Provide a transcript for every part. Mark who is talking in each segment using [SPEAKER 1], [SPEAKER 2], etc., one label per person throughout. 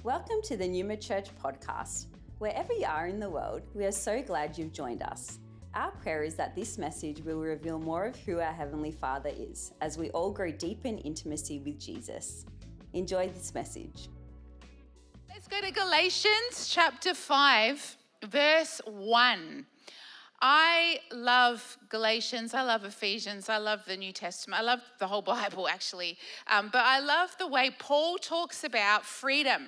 [SPEAKER 1] Welcome to the Numa Church podcast. Wherever you are in the world, we are so glad you've joined us. Our prayer is that this message will reveal more of who our Heavenly Father is as we all grow deep in intimacy with Jesus. Enjoy this message.
[SPEAKER 2] Let's go to Galatians chapter 5, verse 1. I love Galatians, I love Ephesians, I love the New Testament, I love the whole Bible actually, but I love the way Paul talks about freedom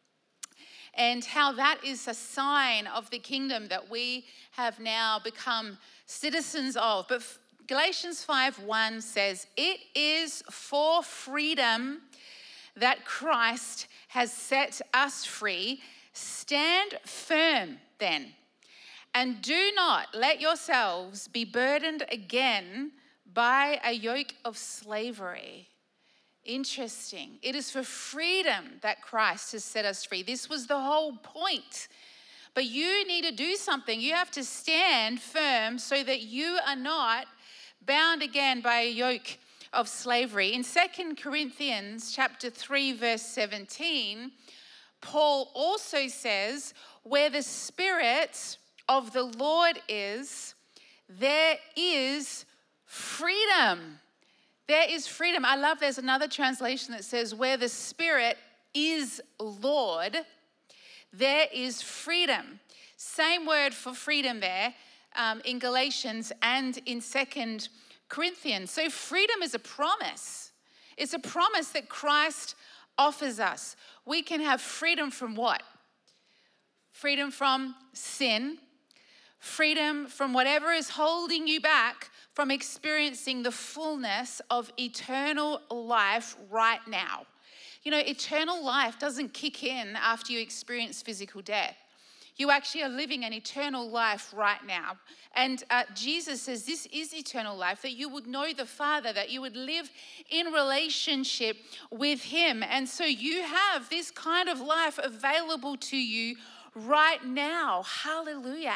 [SPEAKER 2] and how that is a sign of the kingdom that we have now become citizens of. But Galatians 5:1 says, "It is for freedom that Christ has set us free. Stand firm then, and do not let yourselves be burdened again by a yoke of slavery." Interesting. It is for freedom that Christ has set us free. This was the whole point. But you need to do something. You have to stand firm so that you are not bound again by a yoke of slavery. In 2 Corinthians chapter 3, verse 17, Paul also says, "Where the Spirit of the Lord is, there is freedom." There is freedom. I love there's another translation that says, "Where the Spirit is Lord, there is freedom." Same word for freedom there in Galatians and in 2 Corinthians. So freedom is a promise. It's a promise that Christ offers us. We can have freedom from what? Freedom from sin. Freedom from whatever is holding you back from experiencing the fullness of eternal life right now. You know, eternal life doesn't kick in after you experience physical death. You actually are living an eternal life right now. And Jesus says this is eternal life, that you would know the Father, that you would live in relationship with Him. And so you have this kind of life available to you right now. Hallelujah.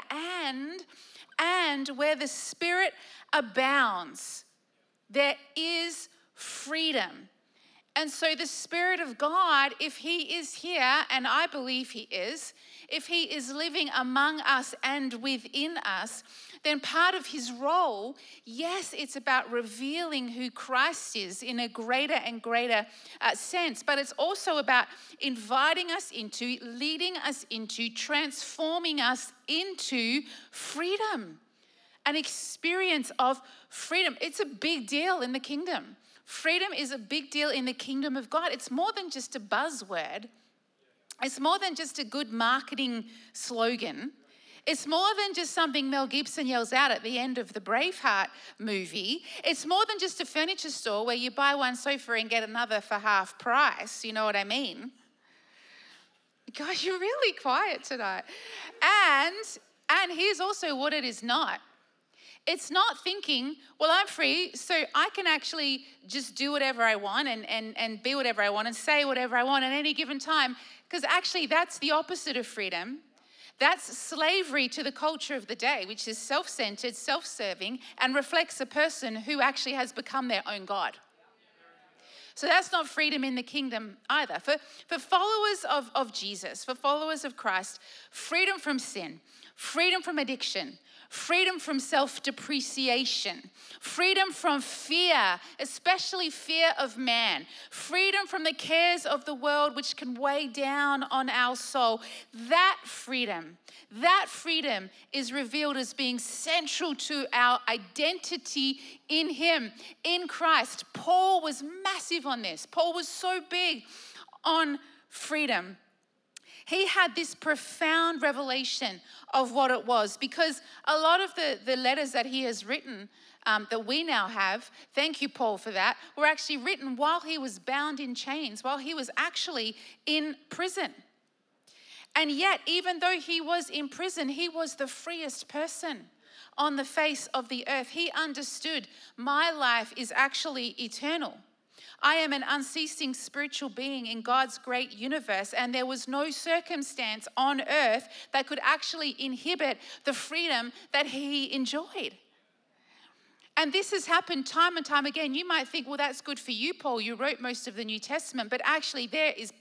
[SPEAKER 2] And where the Spirit abounds, there is freedom. And so the Spirit of God, if He is here, and I believe He is, if He is living among us and within us, then part of His role, yes, it's about revealing who Christ is in a greater and greater sense, but it's also about inviting us into, leading us into, transforming us into freedom. An experience of freedom. It's a big deal in the kingdom. Freedom is a big deal in the kingdom of God. It's more than just a buzzword. It's more than just a good marketing slogan. It's more than just something Mel Gibson yells out at the end of the Braveheart movie. It's more than just a furniture store where you buy one sofa and get another for half price. You know what I mean? Gosh, you're really quiet tonight. And here's also what it is not. It's not thinking, well, I'm free, so I can actually just do whatever I want and be whatever I want and say whatever I want at any given time, because actually that's the opposite of freedom. That's slavery to the culture of the day, which is self-centered, self-serving, and reflects a person who actually has become their own God. So that's not freedom in the kingdom either. For followers of Jesus, for followers of Christ, freedom from sin, freedom from addiction, freedom from self-depreciation, freedom from fear, especially fear of man, freedom from the cares of the world which can weigh down on our soul. That freedom is revealed as being central to our identity in Him, in Christ. Paul was massive on this. Paul was so big on freedom. He had this profound revelation of what it was, because a lot of the letters that he has written that we now have, thank you, Paul, for that, were actually written while he was bound in chains, while he was actually in prison. And yet, even though he was in prison, he was the freest person on the face of the earth. He understood my life is actually eternal. I am an unceasing spiritual being in God's great universe, and there was no circumstance on earth that could actually inhibit the freedom that he enjoyed. And this has happened time and time again. You might think, well, that's good for you, Paul. You wrote most of the New Testament, but actually there is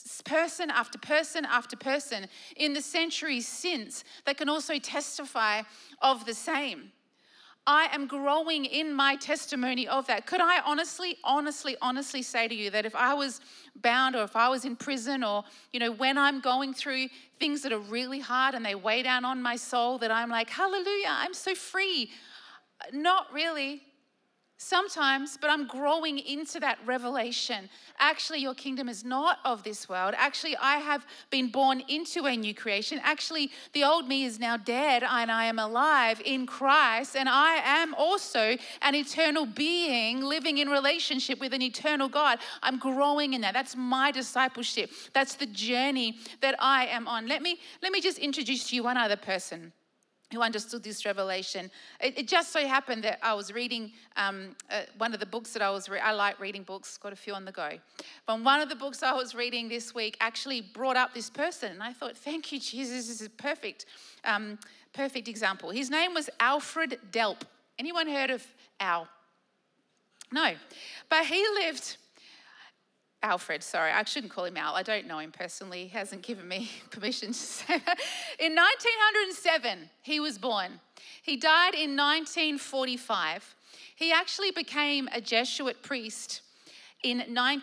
[SPEAKER 2] person after person after person in the centuries since that can also testify of the same. I am growing in my testimony of that. Could I honestly say to you that if I was bound or if I was in prison or, when I'm going through things that are really hard and they weigh down on my soul, that I'm like, hallelujah, I'm so free. Not really. Sometimes, but I'm growing into that revelation. Actually, your kingdom is not of this world. Actually, I have been born into a new creation. Actually, the old me is now dead and I am alive in Christ. And I am also an eternal being living in relationship with an eternal God. I'm growing in that. That's my discipleship. That's the journey that I am on. Let me just introduce to you one other person who understood this revelation. It just so happened that I was reading one of the books that I like reading books, got a few on the go. But one of the books I was reading this week actually brought up this person. And I thought, thank you, Jesus, this is a perfect example. His name was Alfred Delp. Anyone heard of Al? No. But he lived... Alfred, sorry, I shouldn't call him Al. I don't know him personally. He hasn't given me permission to say that. In 1907, he was born. He died in 1945. He actually became a Jesuit priest in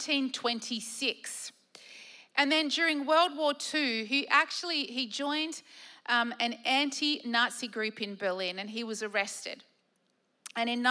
[SPEAKER 2] 1926. And then during World War II, he joined an anti-Nazi group in Berlin and he was arrested. And in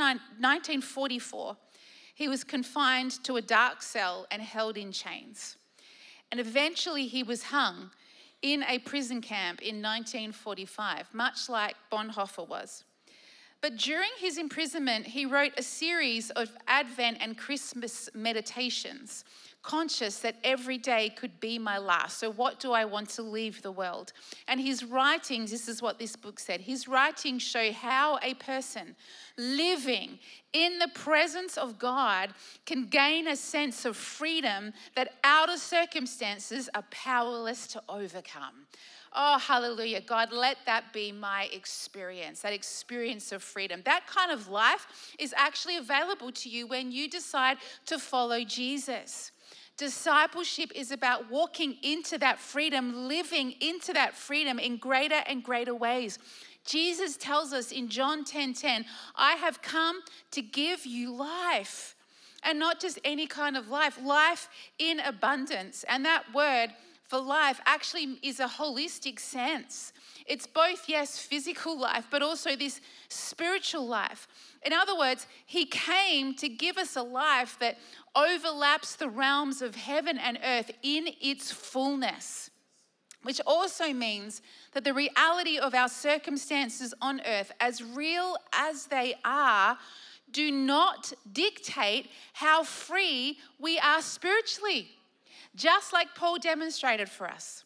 [SPEAKER 2] 1944, he was confined to a dark cell and held in chains. And eventually he was hung in a prison camp in 1945, much like Bonhoeffer was. But during his imprisonment, he wrote a series of Advent and Christmas meditations, conscious that every day could be my last. So what do I want to leave the world? And his writings, this is what this book said, his writings show how a person living in the presence of God can gain a sense of freedom that outer circumstances are powerless to overcome. Oh, hallelujah. God, let that be my experience, that experience of freedom. That kind of life is actually available to you when you decide to follow Jesus. Discipleship is about walking into that freedom, living into that freedom in greater and greater ways. Jesus tells us in John 10:10, I have come to give you life. And not just any kind of life, life in abundance. And that word for life actually is a holistic sense. It's both, yes, physical life, but also this spiritual life. In other words, he came to give us a life that overlaps the realms of heaven and earth in its fullness, which also means that the reality of our circumstances on earth, as real as they are, do not dictate how free we are spiritually, just like Paul demonstrated for us.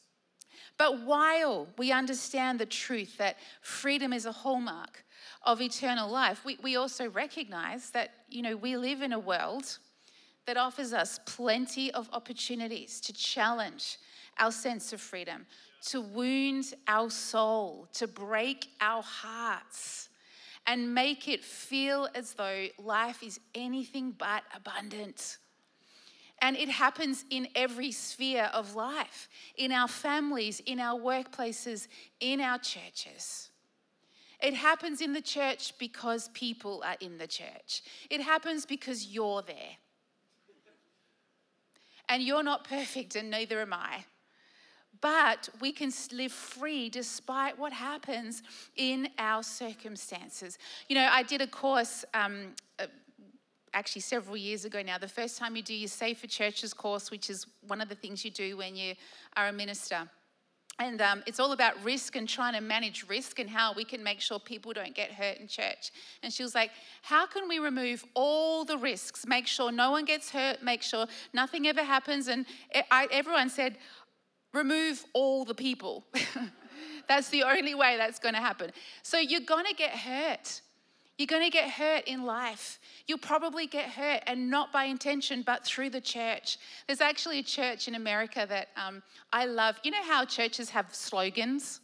[SPEAKER 2] But while we understand the truth that freedom is a hallmark of eternal life, we also recognize that, we live in a world that offers us plenty of opportunities to challenge our sense of freedom, to wound our soul, to break our hearts, and make it feel as though life is anything but abundant. And it happens in every sphere of life, in our families, in our workplaces, in our churches. It happens in the church because people are in the church. It happens because you're there. And you're not perfect, and neither am I. But we can live free despite what happens in our circumstances. I did a course actually several years ago now. The first time you do your Safe for Churches course, which is one of the things you do when you are a minister. And it's all about risk and trying to manage risk and how we can make sure people don't get hurt in church. And she was like, how can we remove all the risks, make sure no one gets hurt, make sure nothing ever happens? And everyone said, remove all the people. That's the only way that's going to happen. So you're going to get hurt. You're going to get hurt in life. You'll probably get hurt, and not by intention, but through the church. There's actually a church in America that I love. You know how churches have slogans?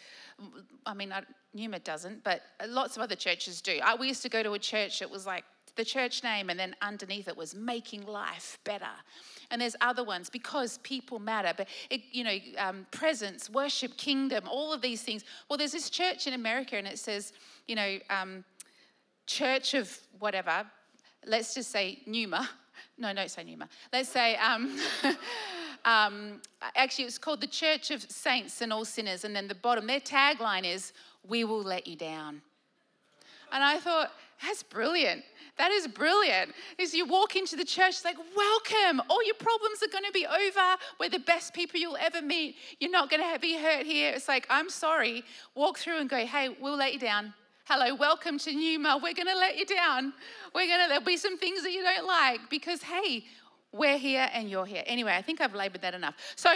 [SPEAKER 2] Newman doesn't, but lots of other churches do. We used to go to a church that was like the church name, and then underneath it was making life better. And there's other ones, because people matter, but presence, worship, kingdom, all of these things. Well, there's this church in America, and it says, Church of whatever. Let's just say Numa. No, don't say Numa. Let's say, actually it's called the Church of Saints and All Sinners. And then the bottom, their tagline is, "We will let you down." And I thought, that's brilliant. That is brilliant. As you walk into the church, it's like, welcome. All your problems are going to be over. We're the best people you'll ever meet. You're not going to be hurt here. It's like, I'm sorry. Walk through and go, hey, we'll let you down. Hello, welcome to Numa. We're going to let you down. There'll be some things that you don't like because, hey, we're here and you're here. Anyway, I think I've labored that enough. So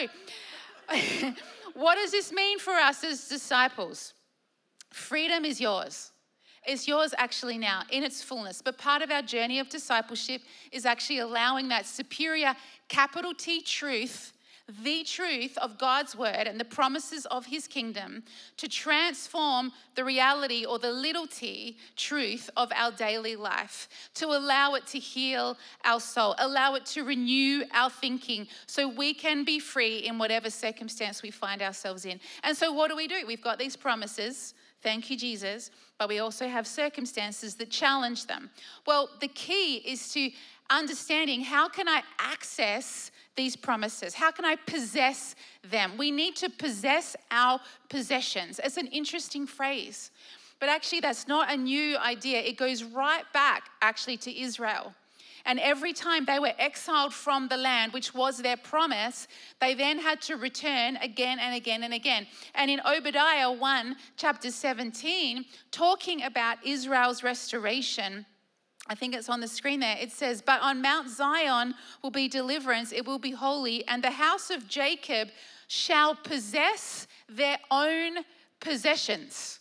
[SPEAKER 2] what does this mean for us as disciples? Freedom is yours. It's yours actually now in its fullness. But part of our journey of discipleship is actually allowing that superior capital T truth, the truth of God's word and the promises of his kingdom, to transform the reality or the little t truth of our daily life, to allow it to heal our soul, allow it to renew our thinking so we can be free in whatever circumstance we find ourselves in. And so what do? We've got these promises. Thank you, Jesus. But we also have circumstances that challenge them. Well, the key is to understanding, how can I access these promises? How can I possess them? We need to possess our possessions. It's an interesting phrase, but actually that's not a new idea. It goes right back actually to Israel. And every time they were exiled from the land, which was their promise, they then had to return again and again and again. And in Obadiah 1, chapter 17, talking about Israel's restoration, I think it's on the screen there. It says, "But on Mount Zion will be deliverance, it will be holy, and the house of Jacob shall possess their own possessions."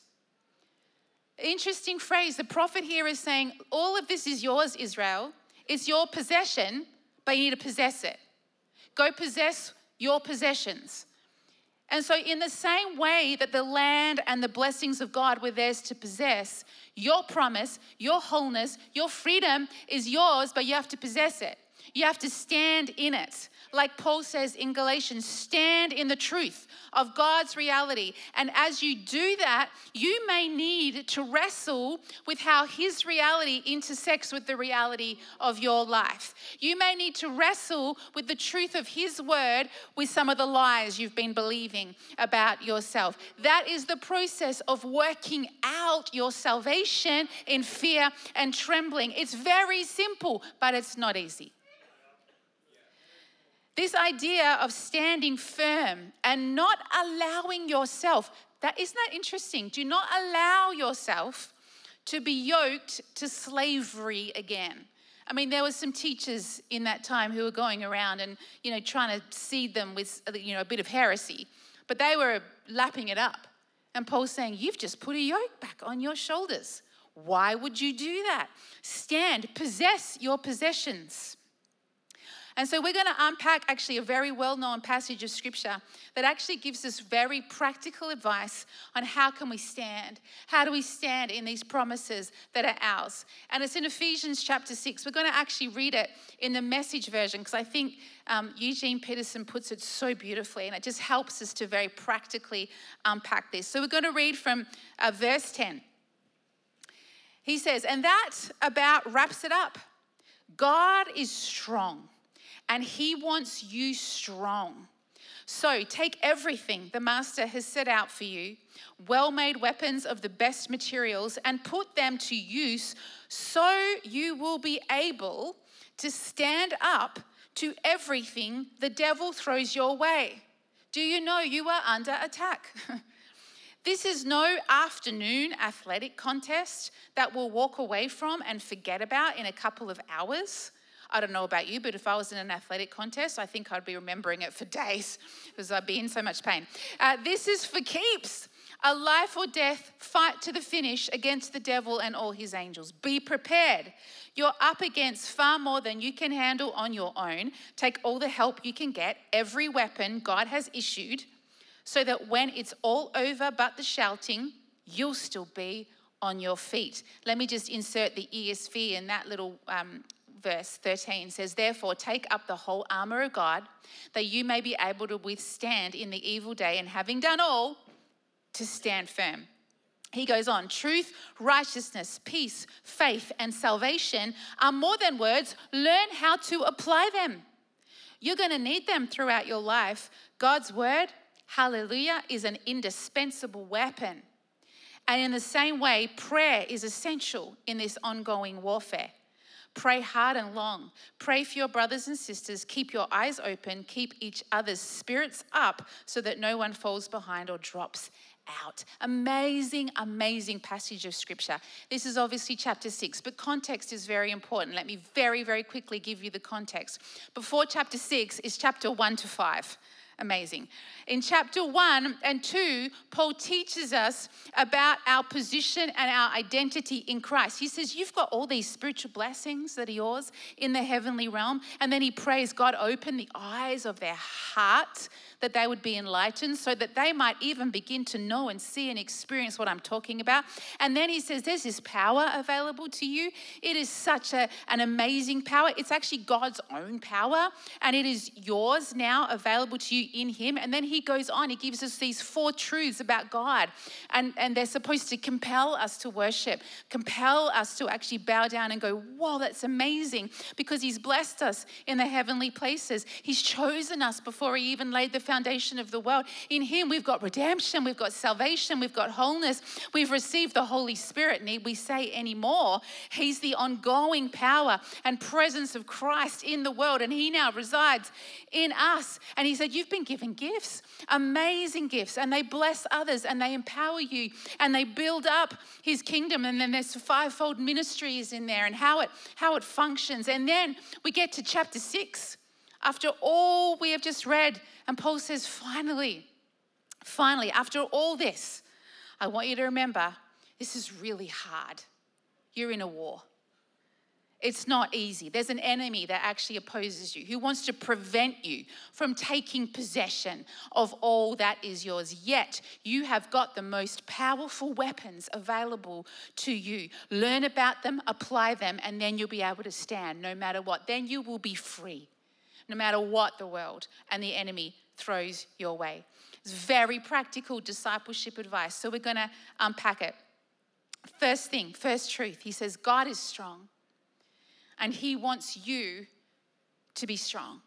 [SPEAKER 2] Interesting phrase. The prophet here is saying, all of this is yours, Israel. It's your possession, but you need to possess it. Go possess your possessions. And so in the same way that the land and the blessings of God were theirs to possess, your promise, your wholeness, your freedom is yours, but you have to possess it. You have to stand in it. Like Paul says in Galatians, stand in the truth of God's reality. And as you do that, you may need to wrestle with how his reality intersects with the reality of your life. You may need to wrestle with the truth of his word with some of the lies you've been believing about yourself. That is the process of working out your salvation in fear and trembling. It's very simple, but it's not easy. This idea of standing firm and not allowing yourself, isn't that interesting? Do not allow yourself to be yoked to slavery again. I mean, there were some teachers in that time who were going around and, trying to seed them with, a bit of heresy, but they were lapping it up. And Paul's saying, you've just put a yoke back on your shoulders. Why would you do that? Stand, possess your possessions. And so we're going to unpack actually a very well-known passage of scripture that actually gives us very practical advice on how can we stand? How do we stand in these promises that are ours? And it's in Ephesians chapter 6. We're going to actually read it in the Message version because I think Eugene Peterson puts it so beautifully, and it just helps us to very practically unpack this. So we're going to read from verse 10. He says, "And that about wraps it up. God is strong, and he wants you strong. So take everything the master has set out for you, well-made weapons of the best materials, and put them to use so you will be able to stand up to everything the devil throws your way. Do you know you are under attack? This is no afternoon athletic contest that we'll walk away from and forget about in a couple of hours. I don't know about you, but if I was in an athletic contest, I think I'd be remembering it for days because I'd be in so much pain. This is for keeps. A life or death fight to the finish against the devil and all his angels. Be prepared. You're up against far more than you can handle on your own. Take all the help you can get, every weapon God has issued, so that when it's all over but the shouting, you'll still be on your feet. Let me just insert the ESV in that little verse 13 says, therefore take up the whole armor of God, that you may be able to withstand in the evil day, and having done all, to stand firm. He goes on, truth, righteousness, peace, faith, and salvation are more than words. Learn how to apply them. You're going to need them throughout your life. God's word, hallelujah, is an indispensable weapon. And in the same way, prayer is essential in this ongoing warfare. Pray hard and long. Pray for your brothers and sisters. Keep your eyes open. Keep each other's spirits up so that no one falls behind or drops out. Amazing, amazing passage of scripture. This is obviously chapter 6, but context is very important. Let me very, very quickly give you the context. Before chapter 6 is chapter 1 to 5. Amazing. In chapter 1 and 2, Paul teaches us about our position and our identity in Christ. He says, you've got all these spiritual blessings that are yours in the heavenly realm. And then he prays, God, open the eyes of their heart that they would be enlightened so that they might even begin to know and see and experience what I'm talking about. And then he says, there's this power available to you. It is such an amazing power. It's actually God's own power, and it is yours now, available to you in him. And then he goes on, he gives us these 4 truths about God, and they're supposed to compel us to worship, compel us to actually bow down and go, whoa, that's amazing, because he's blessed us in the heavenly places. He's chosen us before he even laid the foundation of the world. In him, we've got redemption, we've got salvation, we've got wholeness, we've received the Holy Spirit. Need we say any more? He's the ongoing power and presence of Christ in the world, and he now resides in us. And he said, you've been given gifts, amazing gifts, and they bless others and they empower you and they build up his kingdom. And then there's 5-fold ministries in there and how it functions. And then we get to chapter 6 after all we have just read, and Paul says, finally, after all this, I want you to remember, this is really hard. You're in a war. It's not easy. There's an enemy that actually opposes you, who wants to prevent you from taking possession of all that is yours. Yet you have got the most powerful weapons available to you. Learn about them, apply them, and then you'll be able to stand no matter what. Then you will be free, no matter what the world and the enemy throws your way. It's very practical discipleship advice. So we're going to unpack it. First thing, first truth, he says, God is strong. And he wants you to be strong.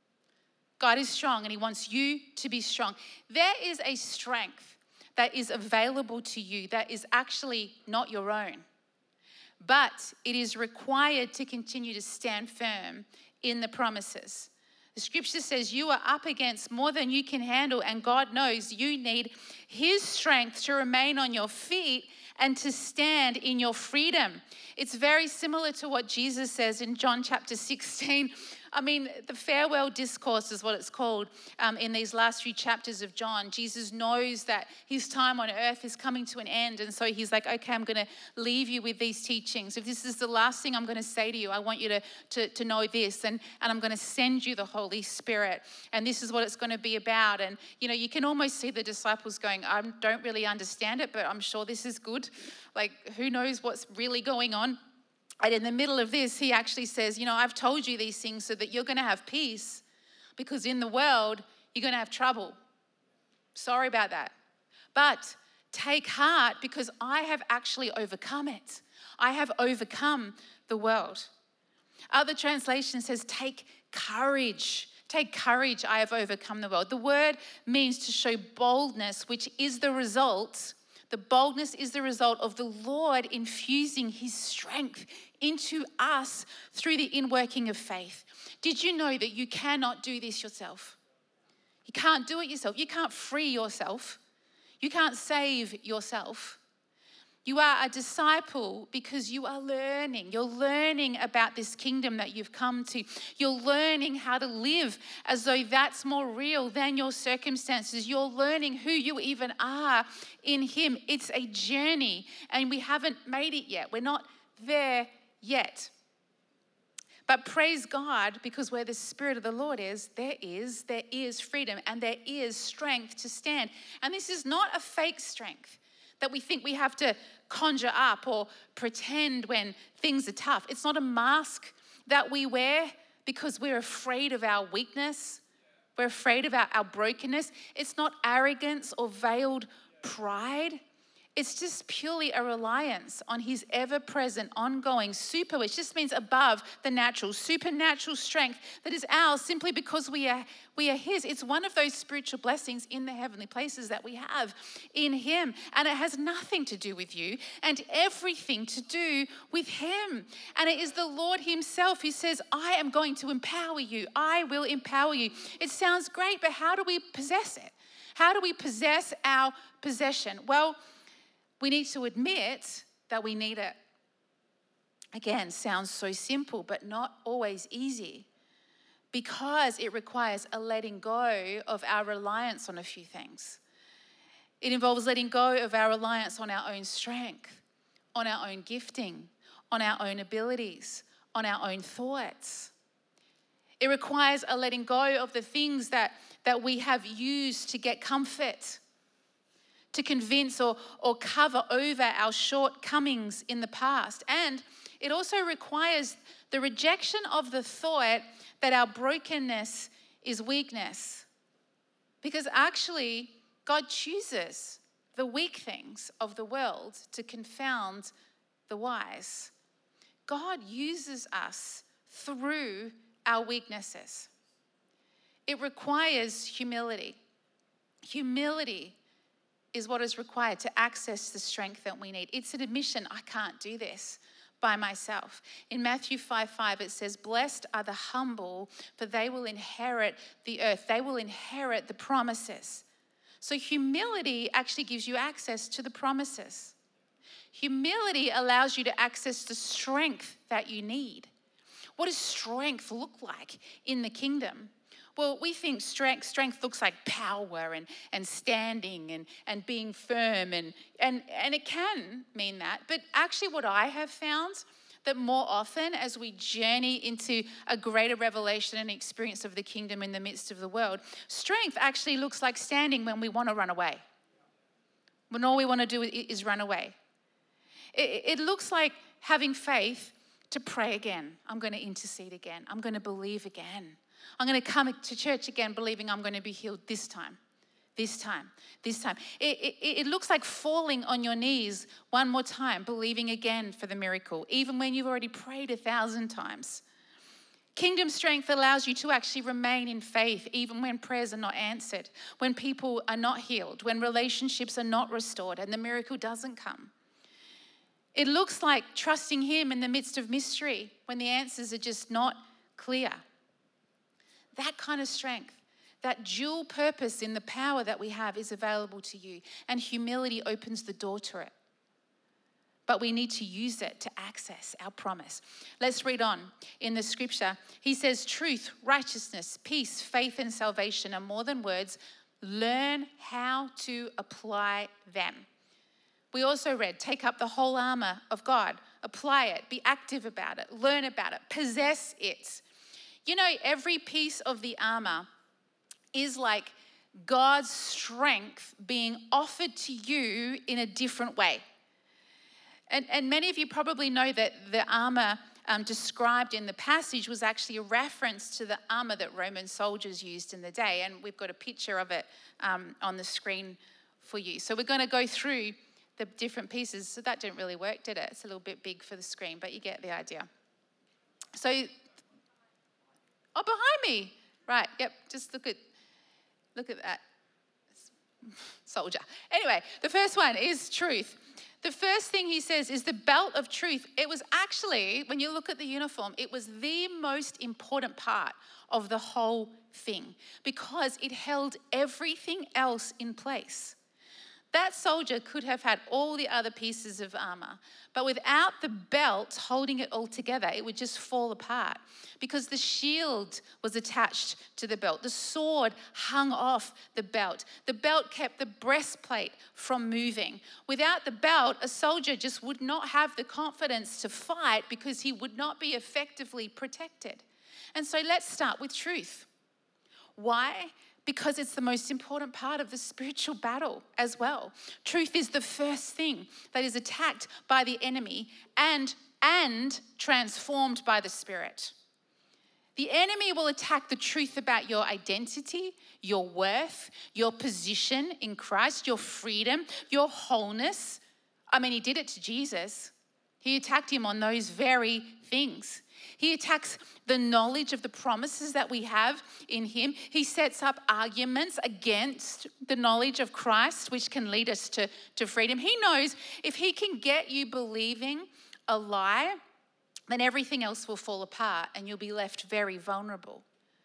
[SPEAKER 2] God is strong and he wants you to be strong. There is a strength that is available to you that is actually not your own, but it is required to continue to stand firm in the promises. The scripture says you are up against more than you can handle, and God knows you need his strength to remain on your feet and to stand in your freedom. It's very similar to what Jesus says in John chapter 16. I mean, the farewell discourse is what it's called in these last few chapters of John. Jesus knows that his time on earth is coming to an end. And so he's like, okay, I'm going to leave you with these teachings. If this is the last thing I'm going to say to you, I want you to know this. And I'm going to send you the Holy Spirit. And this is what it's going to be about. And, you know, you can almost see the disciples going, I don't really understand it, but I'm sure this is good. Like, who knows what's really going on? And in the middle of this, he actually says, you know, I've told you these things so that you're going to have peace, because in the world, you're going to have trouble. Sorry about that. But take heart, because I have actually overcome it. I have overcome the world. Other translation says, take courage. Take courage, I have overcome the world. The word means to show boldness, which is the result. The boldness is the result of the Lord infusing his strength into us through the inworking of faith. Did you know that you cannot do this yourself? You can't do it yourself. You can't free yourself. You can't save yourself. You are a disciple because you are learning. You're learning about this kingdom that you've come to. You're learning how to live as though that's more real than your circumstances. You're learning who you even are in him. It's a journey, and we haven't made it yet. We're not there yet. But praise God, because where the Spirit of the Lord is, there is freedom, and there is strength to stand. And this is not a fake strength. that we think we have to conjure up or pretend when things are tough. It's not a mask that we wear because we're afraid of our weakness. We're afraid of our brokenness. It's not arrogance or veiled pride. It's just purely a reliance on his ever-present, ongoing, which just means above the natural, supernatural strength that is ours simply because we are his. It's one of those spiritual blessings in the heavenly places that we have in him. And it has nothing to do with you and everything to do with him. And it is the Lord himself who says, I am going to empower you. I will empower you. It sounds great, but how do we possess it? How do we possess our possession? Well, we need to admit that we need it. Again, sounds so simple, but not always easy because it requires a letting go of our reliance on a few things. It involves letting go of our reliance on our own strength, on our own gifting, on our own abilities, on our own thoughts. It requires a letting go of the things that we have used to get comfort, to convince or cover over our shortcomings in the past. And it also requires the rejection of the thought that our brokenness is weakness. Because actually, God chooses the weak things of the world to confound the wise. God uses us through our weaknesses. It requires humility. Humility is what is required to access the strength that we need. It's an admission, I can't do this by myself. In Matthew 5:5, it says, blessed are the humble, for they will inherit the earth. They will inherit the promises. So humility actually gives you access to the promises. Humility allows you to access the strength that you need. What does strength look like in the kingdom? Well, we think strength looks like power and standing and being firm and it can mean that. But actually what I have found that more often as we journey into a greater revelation and experience of the kingdom in the midst of the world, strength actually looks like standing when we want to run away. When all we want to do is run away. It looks like having faith to pray again. I'm going to intercede again. I'm going to believe again. I'm going to come to church again believing I'm going to be healed this time. It looks like falling on your knees one more time, believing again for the miracle, even when you've already prayed 1,000 times. Kingdom strength allows you to actually remain in faith even when prayers are not answered, when people are not healed, when relationships are not restored and the miracle doesn't come. It looks like trusting him in the midst of mystery when the answers are just not clear. That kind of strength, that dual purpose in the power that we have is available to you. And humility opens the door to it. But we need to use it to access our promise. Let's read on in the scripture. He says, truth, righteousness, peace, faith, and salvation are more than words. Learn how to apply them. We also read, take up the whole armor of God. Apply it. Be active about it. Learn about it. Possess it. You know, every piece of the armor is like God's strength being offered to you in a different way. And many of you probably know that the armor described in the passage was actually a reference to the armor that Roman soldiers used in the day. And we've got a picture of it on the screen for you. So we're going to go through the different pieces. So that didn't really work, did it? It's a little bit big for the screen, but you get the idea. So, behind me. Right, yep, just look at that soldier. Anyway, the first one is truth. The first thing he says is the belt of truth. It was actually, when you look at the uniform, it was the most important part of the whole thing because it held everything else in place. That soldier could have had all the other pieces of armor, but without the belt holding it all together, it would just fall apart because the shield was attached to the belt. The sword hung off the belt. The belt kept the breastplate from moving. Without the belt, a soldier just would not have the confidence to fight because he would not be effectively protected. And so let's start with truth. Why? Because it's the most important part of the spiritual battle as well. Truth is the first thing that is attacked by the enemy and transformed by the Spirit. The enemy will attack the truth about your identity, your worth, your position in Christ, your freedom, your wholeness. I mean, he did it to Jesus. He attacked him on those very things. He attacks the knowledge of the promises that we have in him. He sets up arguments against the knowledge of Christ, which can lead us to freedom. He knows if he can get you believing a lie, then everything else will fall apart and you'll be left very vulnerable.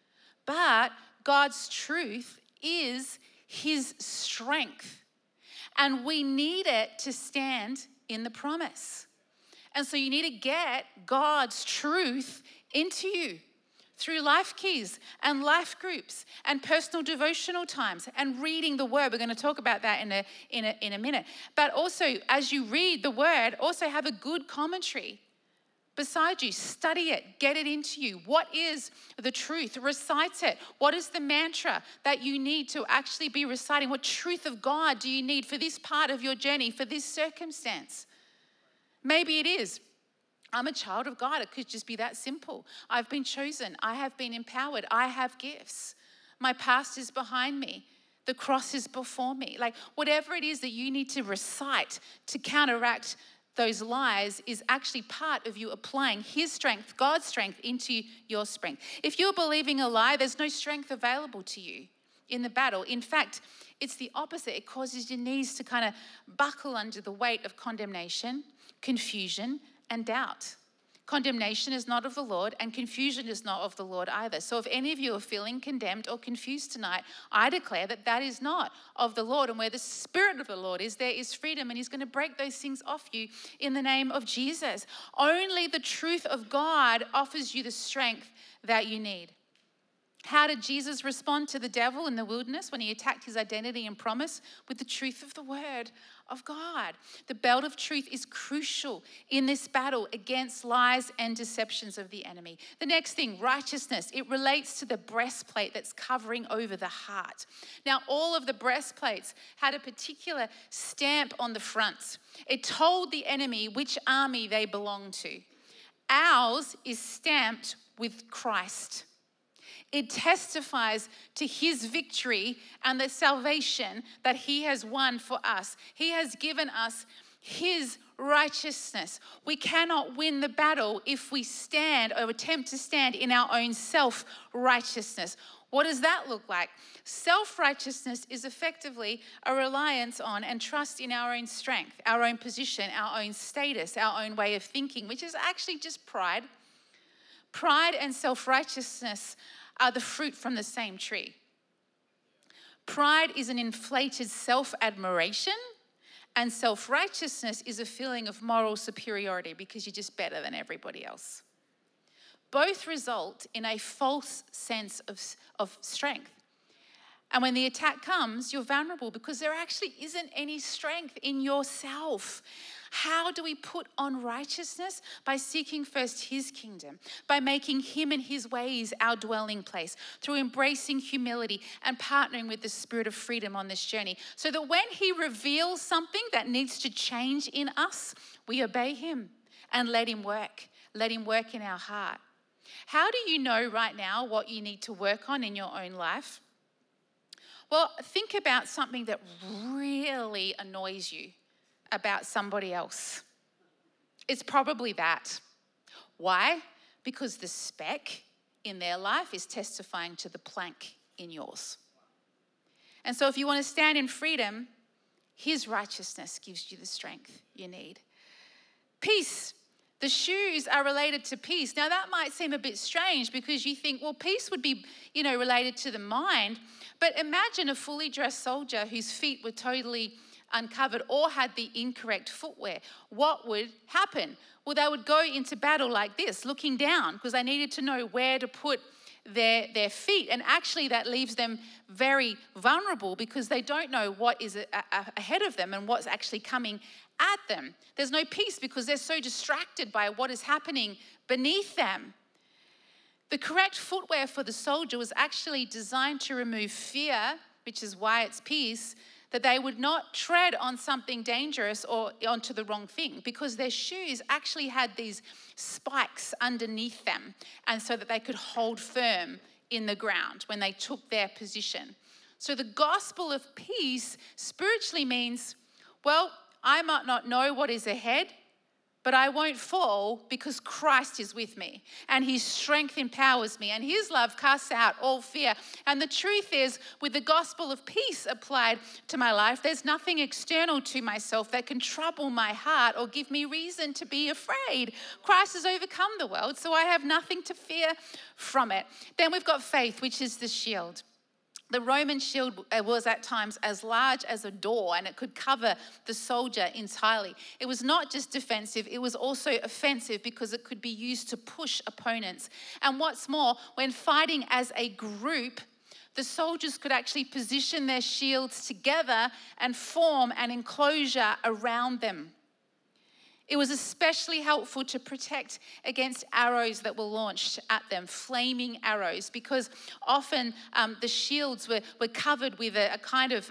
[SPEAKER 2] But God's truth is his strength, and we need it to stand in the promise. And so you need to get God's truth into you through life keys and life groups and personal devotional times and reading the word. We're going to talk about that in a minute. But also, as you read the word, also have a good commentary beside you. Study it, get it into you. What is the truth? Recite it. What is the mantra that you need to actually be reciting? What truth of God do you need for this part of your journey, for this circumstance? Maybe it is, I'm a child of God. It could just be that simple. I've been chosen. I have been empowered. I have gifts. My past is behind me. The cross is before me. Like whatever it is that you need to recite to counteract those lies is actually part of you applying his strength, God's strength, into your strength. If you're believing a lie, there's no strength available to you in the battle. In fact, it's the opposite. It causes your knees to kind of buckle under the weight of condemnation, confusion, and doubt. Condemnation is not of the Lord, and confusion is not of the Lord either. So if any of you are feeling condemned or confused tonight, I declare that that is not of the Lord. And where the Spirit of the Lord is, there is freedom, and he's going to break those things off you in the name of Jesus. Only the truth of God offers you the strength that you need. How did Jesus respond to the devil in the wilderness when he attacked his identity and promise? With the truth of the word of God. The belt of truth is crucial in this battle against lies and deceptions of the enemy. The next thing, righteousness. It relates to the breastplate that's covering over the heart. Now, all of the breastplates had a particular stamp on the fronts. It told the enemy which army they belonged to. Ours is stamped with Christ. It testifies to his victory and the salvation that he has won for us. He has given us his righteousness. We cannot win the battle if we stand or attempt to stand in our own self-righteousness. What does that look like? Self-righteousness is effectively a reliance on and trust in our own strength, our own position, our own status, our own way of thinking, which is actually just pride. Pride and self-righteousness are the fruit from the same tree. Pride is an inflated self-admiration, and self-righteousness is a feeling of moral superiority because you're just better than everybody else. Both result in a false sense of strength. And when the attack comes, you're vulnerable because there actually isn't any strength in yourself. How do we put on righteousness? By seeking first his kingdom, by making him and his ways our dwelling place, through embracing humility and partnering with the Spirit of freedom on this journey, so that when he reveals something that needs to change in us, we obey him and let him work in our heart. How do you know right now what you need to work on in your own life? Well, think about something that really annoys you about somebody else. It's probably that. Why? Because the speck in their life is testifying to the plank in yours. And so if you want to stand in freedom, his righteousness gives you the strength you need. Peace. The shoes are related to peace. Now that might seem a bit strange because you think, well, peace would be, related to the mind. But imagine a fully dressed soldier whose feet were totally uncovered or had the incorrect footwear. What would happen? Well, they would go into battle like this, looking down, because they needed to know where to put their feet. And actually that leaves them very vulnerable because they don't know what is ahead of them and what's actually coming at them. There's no peace because they're so distracted by what is happening beneath them. The correct footwear for the soldier was actually designed to remove fear, which is why it's peace, that they would not tread on something dangerous or onto the wrong thing, because their shoes actually had these spikes underneath them, and so that they could hold firm in the ground when they took their position. So the gospel of peace spiritually means, well, I might not know what is ahead, but I won't fall because Christ is with me and his strength empowers me and his love casts out all fear. And the truth is, with the gospel of peace applied to my life, there's nothing external to myself that can trouble my heart or give me reason to be afraid. Christ has overcome the world, so I have nothing to fear from it. Then we've got faith, which is the shield. The Roman shield was at times as large as a door, and it could cover the soldier entirely. It was not just defensive, it was also offensive because it could be used to push opponents. And what's more, when fighting as a group, the soldiers could actually position their shields together and form an enclosure around them. It was especially helpful to protect against arrows that were launched at them, flaming arrows, because often the shields were covered with a kind of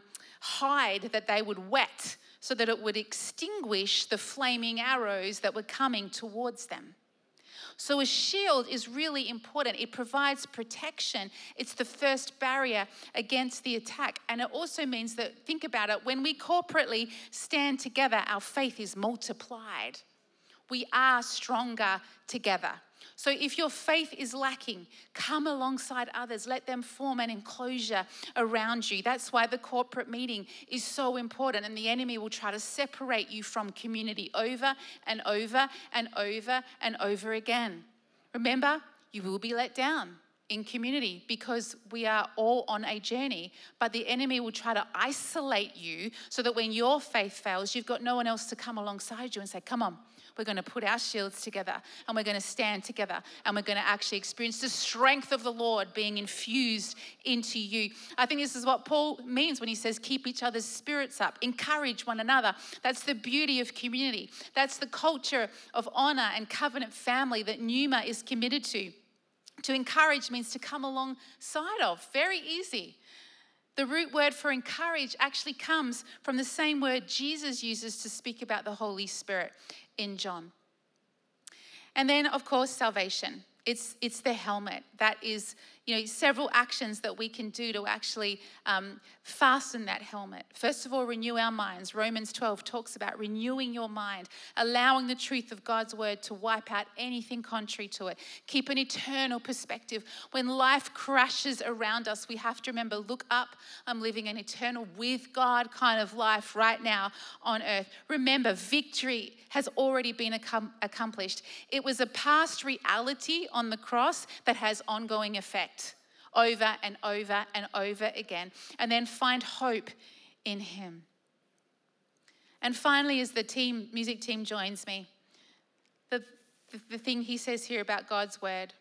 [SPEAKER 2] hide that they would wet so that it would extinguish the flaming arrows that were coming towards them. So a shield is really important. It provides protection. It's the first barrier against the attack. And it also means that, think about it, when we corporately stand together, our faith is multiplied. We are stronger together. So if your faith is lacking, come alongside others. Let them form an enclosure around you. That's why the corporate meeting is so important. And the enemy will try to separate you from community over and over and over and over again. Remember, you will be let down in community because we are all on a journey. But the enemy will try to isolate you so that when your faith fails, you've got no one else to come alongside you and say, come on. We're going to put our shields together and we're going to stand together and we're going to actually experience the strength of the Lord being infused into you. I think this is what Paul means when he says, keep each other's spirits up, encourage one another. That's the beauty of community. That's the culture of honor and covenant family that Pneuma is committed to. To encourage means to come alongside of. Very easy. The root word for encourage actually comes from the same word Jesus uses to speak about the Holy Spirit in John. And then, of course, salvation. It's the helmet. That is, several actions that we can do to actually fasten that helmet. First of all, renew our minds. Romans 12 talks about renewing your mind, allowing the truth of God's word to wipe out anything contrary to it. Keep an eternal perspective. When life crashes around us, we have to remember, look up. I'm living an eternal with God kind of life right now on earth. Remember, victory has already been accomplished. It was a past reality on the cross that has ongoing effect over and over and over again. And then find hope in him. And finally, as the music team joins me, the thing he says here about God's word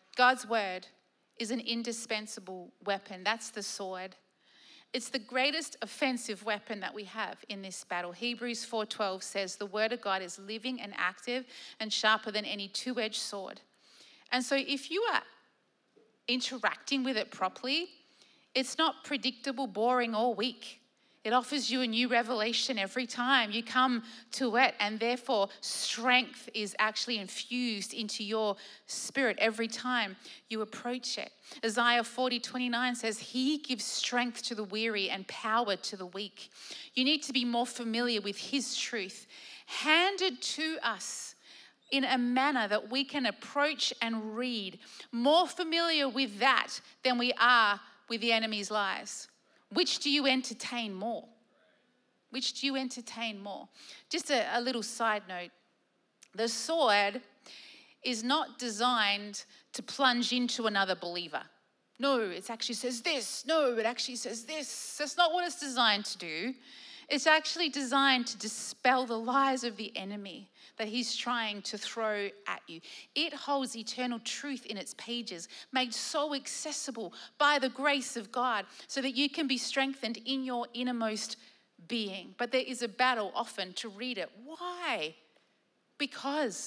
[SPEAKER 2] is an indispensable weapon. That's the sword. It's the greatest offensive weapon that we have in this battle. Hebrews 4:12 says the word of God is living and active and sharper than any two-edged sword. And so if you are interacting with it properly, it's not predictable, boring, or weak. It offers you a new revelation every time you come to it, and therefore strength is actually infused into your spirit every time you approach it. Isaiah 40:29 says, he gives strength to the weary and power to the weak. You need to be more familiar with his truth, handed to us in a manner that we can approach and read, more familiar with that than we are with the enemy's lies. Which do you entertain more? Which do you entertain more? Just a little side note. The sword is not designed to plunge into another believer. No, it actually says this. No, it actually says this. That's not what it's designed to do. It's actually designed to dispel the lies of the enemy that he's trying to throw at you. It holds eternal truth in its pages, made so accessible by the grace of God so that you can be strengthened in your innermost being. But there is a battle often to read it. Why? Because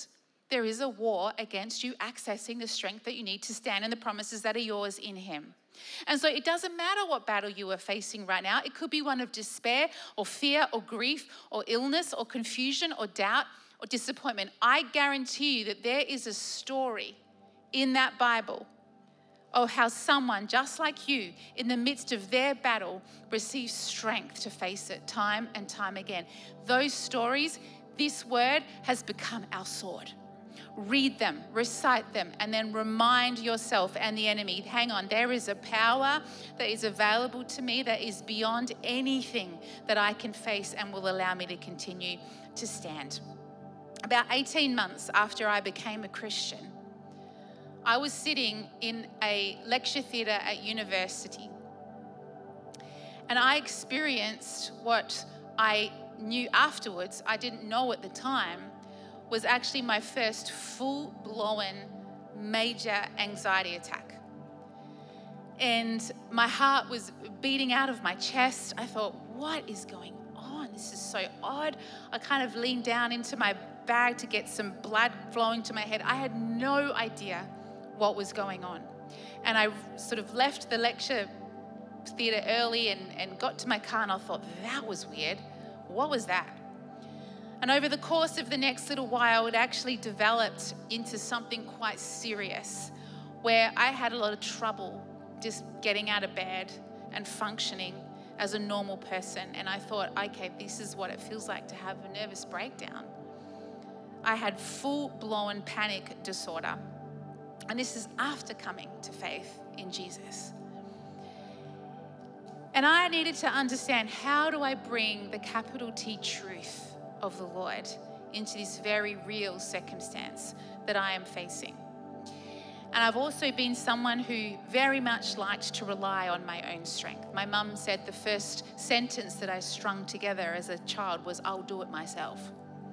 [SPEAKER 2] there is a war against you accessing the strength that you need to stand in the promises that are yours in him. And so it doesn't matter what battle you are facing right now. It could be one of despair or fear or grief or illness or confusion or doubt or disappointment. I guarantee you that there is a story in that Bible of how someone just like you, in the midst of their battle, receives strength to face it time and time again. Those stories, this word has become our sword. Read them, recite them, and then remind yourself and the enemy, hang on, there is a power that is available to me that is beyond anything that I can face and will allow me to continue to stand. About 18 months after I became a Christian, I was sitting in a lecture theatre at university, and I experienced what I knew afterwards, I didn't know at the time, was actually my first full-blown major anxiety attack. And my heart was beating out of my chest. I thought, what is going on? This is so odd. I kind of leaned down into my bag to get some blood flowing to my head. I had no idea what was going on. And I sort of left the lecture theatre early and got to my car, and I thought, that was weird. What was that? And over the course of the next little while, it actually developed into something quite serious, where I had a lot of trouble just getting out of bed and functioning as a normal person. And I thought, okay, this is what it feels like to have a nervous breakdown. I had full-blown panic disorder. And this is after coming to faith in Jesus. And I needed to understand, how do I bring the capital T truth of the Lord into this very real circumstance that I am facing? And I've also been someone who very much liked to rely on my own strength. My mum said the first sentence that I strung together as a child was, "I'll do it myself."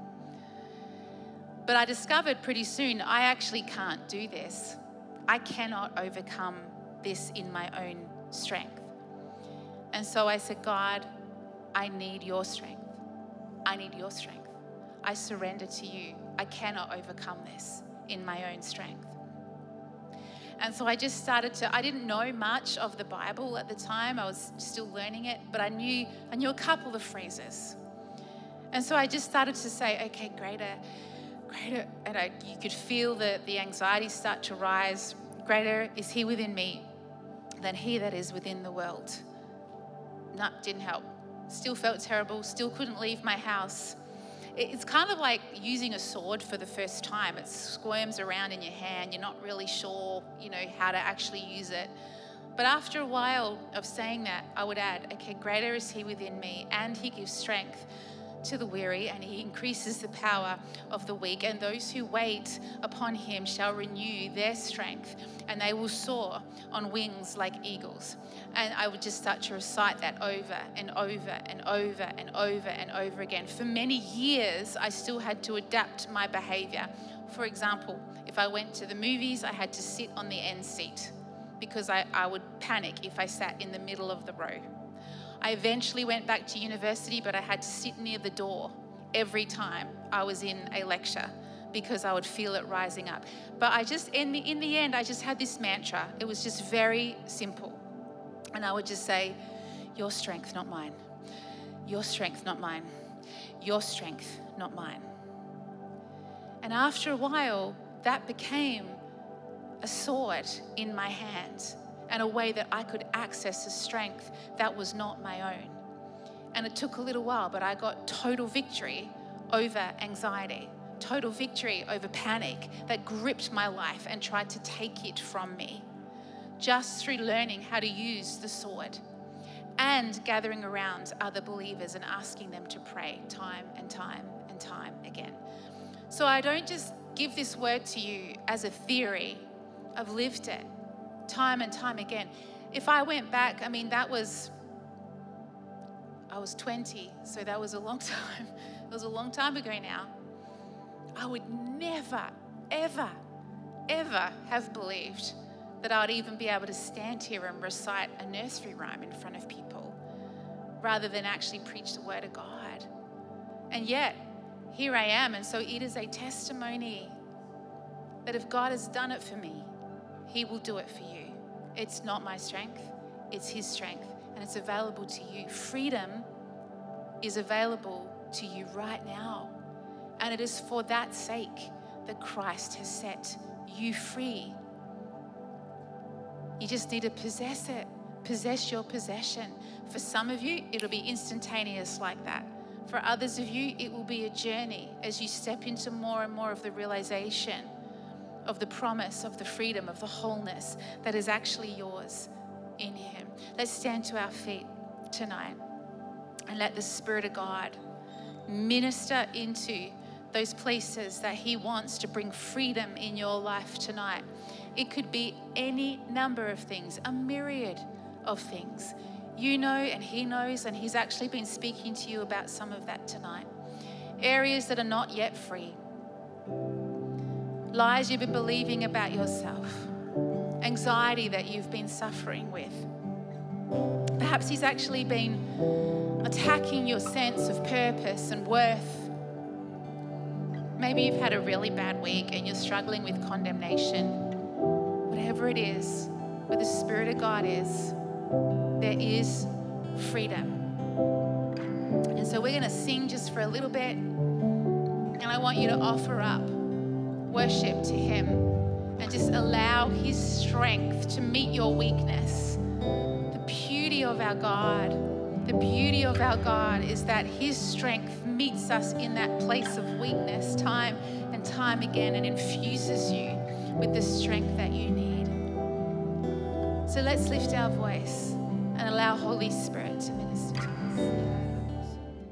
[SPEAKER 2] But I discovered pretty soon, I actually can't do this. I cannot overcome this in my own strength. And so I said, God, I need your strength. I need your strength. I surrender to you. I cannot overcome this in my own strength. And so I just started I didn't know much of the Bible at the time. I was still learning it, but I knew a couple of phrases. And so I just started to say, okay, greater, and you could feel the anxiety start to rise. Greater is he within me than he that is within the world. No, didn't help. Still felt terrible, still couldn't leave my house. It's kind of like using a sword for the first time. It squirms around in your hand. You're not really sure, how to actually use it. But after a while of saying that, I would add, okay, greater is he within me, and he gives strength to the weary, and he increases the power of the weak. And those who wait upon him shall renew their strength, and they will soar on wings like eagles. And I would just start to recite that over and over and over and over and over again. For many years, I still had to adapt my behavior. For example, if I went to the movies, I had to sit on the end seat because I would panic if I sat in the middle of the row. I eventually went back to university, but I had to sit near the door every time I was in a lecture because I would feel it rising up. But in the end, I just had this mantra. It was just very simple. And I would just say, your strength, not mine. Your strength, not mine. Your strength, not mine. And after a while, that became a sword in my hand, and a way that I could access a strength that was not my own. And it took a little while, but I got total victory over anxiety, total victory over panic that gripped my life and tried to take it from me, just through learning how to use the sword and gathering around other believers and asking them to pray time and time and time again. So I don't just give this word to you as a theory. I've lived it time and time again. If I went back, I was 20, so that was a long time. It was a long time ago now. I would never, ever, ever have believed that I would even be able to stand here and recite a nursery rhyme in front of people rather than actually preach the word of God. And yet, here I am. And so it is a testimony that if God has done it for me, he will do it for you. It's not my strength, it's his strength, and it's available to you. Freedom is available to you right now. And it is for that sake that Christ has set you free. You just need to possess it. Possess your possession. For some of you, it'll be instantaneous like that. For others of you, it will be a journey as you step into more and more of the realization of the promise, of the freedom, of the wholeness that is actually yours in him. Let's stand to our feet tonight and let the Spirit of God minister into those places that he wants to bring freedom in your life tonight. It could be any number of things, a myriad of things. You know and he knows, and he's actually been speaking to you about some of that tonight. Areas that are not yet free. Lies you've been believing about yourself. Anxiety that you've been suffering with. Perhaps he's actually been attacking your sense of purpose and worth. Maybe you've had a really bad week and you're struggling with condemnation. Whatever it is, where the Spirit of God is, there is freedom. And so we're going to sing just for a little bit. And I want you to offer up worship to him and just allow his strength to meet your weakness. The beauty of our God is that his strength meets us in that place of weakness time and time again and infuses you with the strength that you need. So let's lift our voice and allow Holy Spirit to minister to us.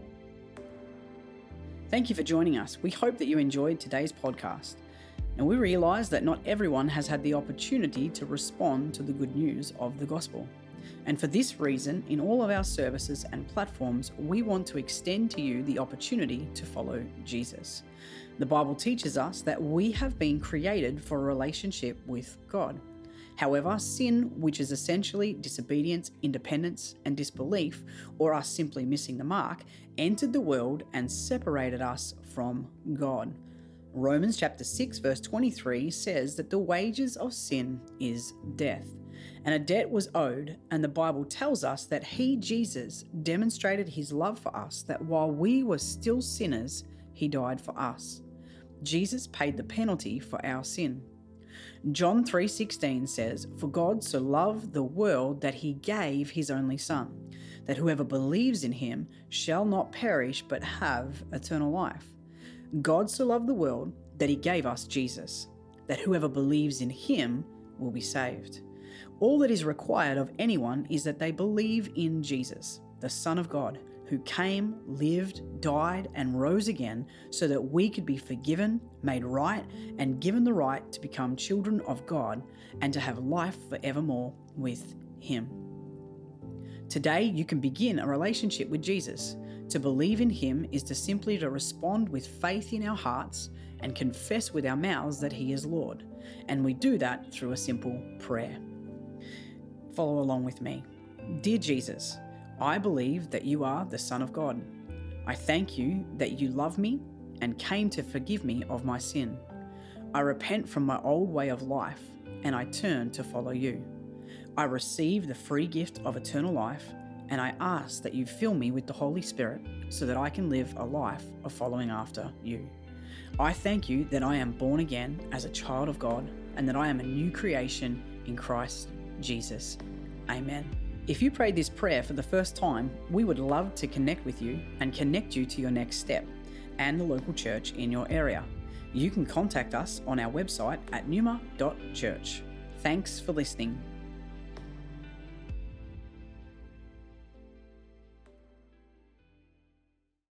[SPEAKER 3] Thank you for joining us. We hope that you enjoyed today's podcast. And we realize that not everyone has had the opportunity to respond to the good news of the gospel. And for this reason, in all of our services and platforms, we want to extend to you the opportunity to follow Jesus. The Bible teaches us that we have been created for a relationship with God. However, sin, which is essentially disobedience, independence, and disbelief, or us simply missing the mark, entered the world and separated us from God. Romans chapter 6 verse 23 says that the wages of sin is death. And a debt was owed, and the Bible tells us that he, Jesus, demonstrated his love for us, that while we were still sinners, he died for us. Jesus paid the penalty for our sin. John 3:16 says, "For God so loved the world that he gave his only Son, that whoever believes in him shall not perish but have eternal life." God so loved the world that he gave us Jesus, that whoever believes in him will be saved. All that is required of anyone is that they believe in Jesus, the Son of God, who came, lived, died, and rose again so that we could be forgiven, made right, and given the right to become children of God and to have life forevermore with him. Today, you can begin a relationship with Jesus. To believe in him is to simply respond with faith in our hearts and confess with our mouths that he is Lord. And we do that through a simple prayer. Follow along with me. Dear Jesus, I believe that you are the Son of God. I thank you that you love me and came to forgive me of my sin. I repent from my old way of life and I turn to follow you. I receive the free gift of eternal life and I ask that you fill me with the Holy Spirit so that I can live a life of following after you. I thank you that I am born again as a child of God and that I am a new creation in Christ Jesus. Amen. If you prayed this prayer for the first time, we would love to connect with you and connect you to your next step and the local church in your area. You can contact us on our website at numa.church. Thanks for listening.